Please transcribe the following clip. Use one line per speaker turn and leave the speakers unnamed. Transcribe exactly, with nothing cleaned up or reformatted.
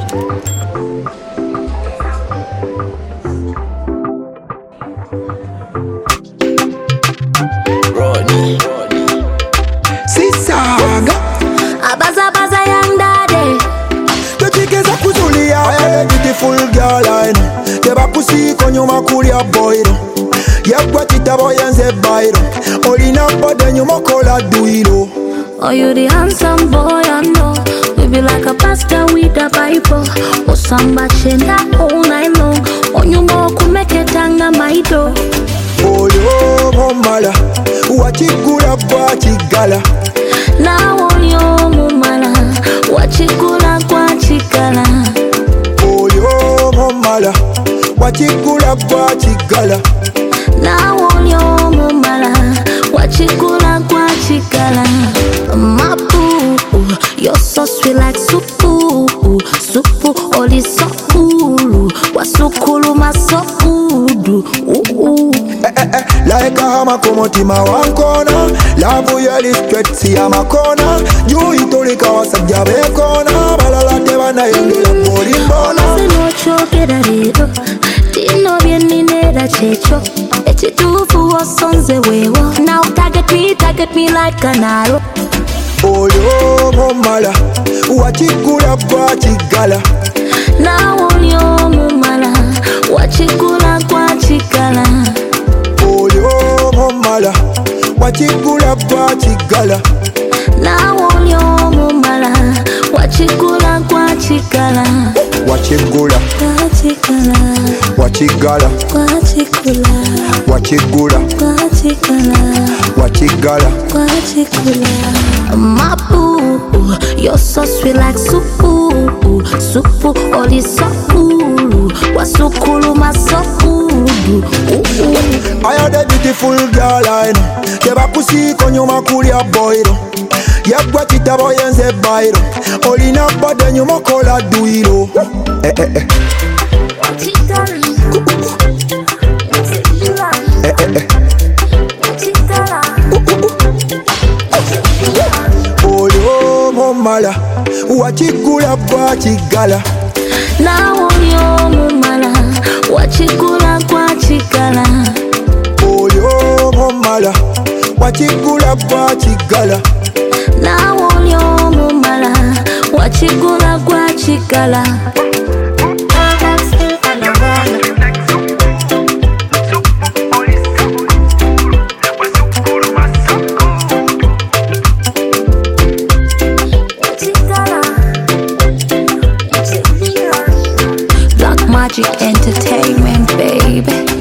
Rodney,
Sisaga
Abaza baza young daddy.
the chickens are kuzulia, a beautiful girl I know. Teba pussy konyuma kulia boy. Yabwa chita boy and ze bairo. Olina bode nyuma kola duilo.
Oh, you the handsome boy, I know. We be like a pastor with a Bible. Or somebody that all night long. On your more could make a tanga my door.
Oh yo momala, wachikula bwachigala.
Now on your mumala, wachikula kwa chikala.
Oh yo momala, wachikula bwachigala.
Now on your mumala, wachikula kwa chikala. My boo, you're so sweet like supu. Supu, all is so cool. Wasukulu masokudu. Ooh, ooh.
Eh, eh, eh, like a hama komotima wankona. Lavu yeli straight si ama kona. Juu itolika wasabja bekona. Balala tewa na yengela morimbona.
Se no choque da dedo. Tino vieni nera checho. Eche tufu osonze wewo. Now target me, target me like an arrow.
Oh yo momala, wachikula bwachigala.
Now on your mumala, wachikula kwa chikala.
Oh yo momala, wachikula bwachigala.
Now on your mumala, wachikula kwa chikala.
Wachigula,
Kwa chikala,
wachigala,
kwa chikula,
wachigula,
kwa chikala,
wachigala.
kwa chikula. My boo, you're so sweet like supu. Supu, all is so cool. Wasukulu masokudu. Ooh, ooh.
I had a beautiful girl I know. Teba pussy konyuma kulia boyro. Yabwa chita boy and ze bairo. Olina bode nyuma kola duilo. Eh eh eh. Eh eh eh. Oh yo momala, wachikula bwachigala.
Now on your mumala, wachikula kwa chikala.
Oh yo momala, wachikula bwachigala.
Now on your mumala, wachikula kwa chikala. Black Magic Entertainment, baby.